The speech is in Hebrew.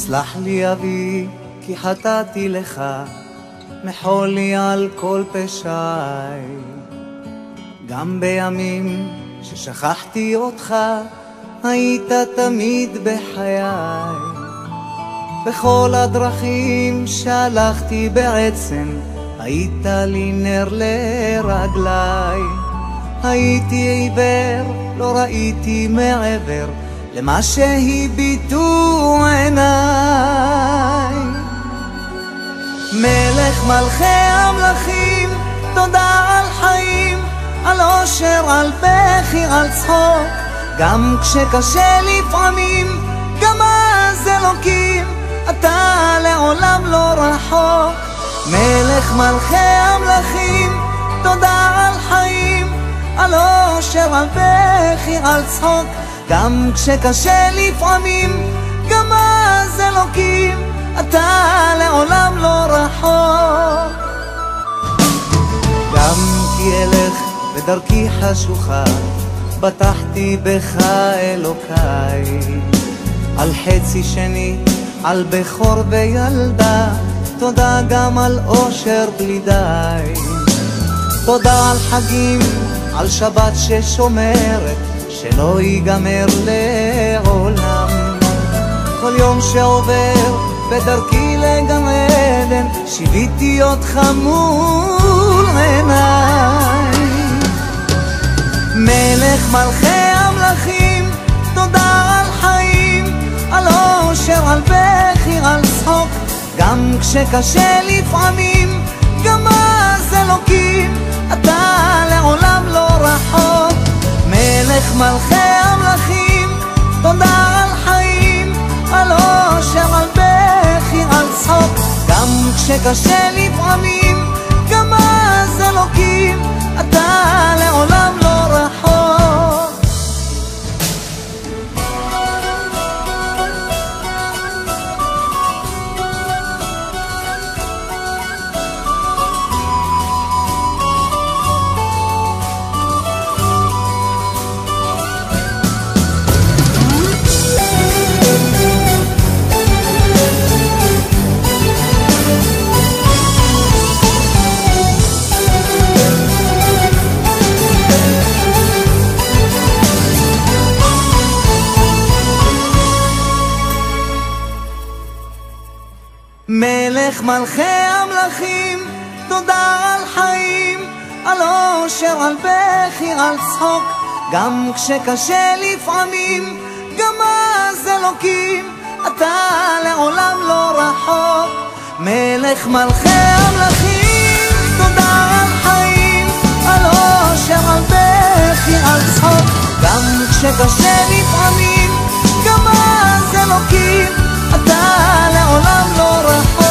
סלח לי אבי כי חטאתי לך, מחול לי על כל פשעי. גם בימים ששכחתי אותך, היית תמיד בחיי. בכל הדרכים שהלכתי בעצם, היית לי נר לרגלי. הייתי עיוור, לא ראיתי מעבר למה שהביטו עיניי. מלך מלכי המלכים, תודה על חיים, על אושר, על בכי, על צחוק. גם כשקשה לפעמים, גם אז אלוקים, אתה לעולם לא רחוק. מלך מלכי המלכים, תודה על חיים, על אושר, על בכי, על צחוק. גם כשקשה לפעמים, גם אז אלוקים, אתה לעולם לא רחוק. גם כי אלך בדרכי חשוכה, בטחתי בך אלוקיי. על חצי שני, על בכור וילדה, תודה גם על אושר בלי די. תודה על חגים, על שבת ששומרת, שלא ייגמר לעולם. כל יום שעובר בדרכי לגן עדן, שיוויתי אותך מול עיניי. מלך מלכי המלכים, תודה על חיים, על אושר, על בכי, על צחוק. גם כשקשה לפעמים, גם אז אלוקים, אתה לעולם לא רחוק. מלך מלכי המלכים, תודה על חיים, על אושר, על בכי, על צחוק. גם כשקשה לפעמים, גם אז אלוקים, אתה לעולם לא רחוק. מלך מלכי המלכים, תודה על חיים, על אושר, על בכי, על צחוק. גם כשקשה לפעמים, גם אז אלוקים, אתה לעולם לא רחוק. מלך מלכי המלכים, תודה על חיים, על אושר, על בכי, על צחוק. גם כשקשה לפעמים, גם אז אלוקים, אתה לעולם לא רחוק.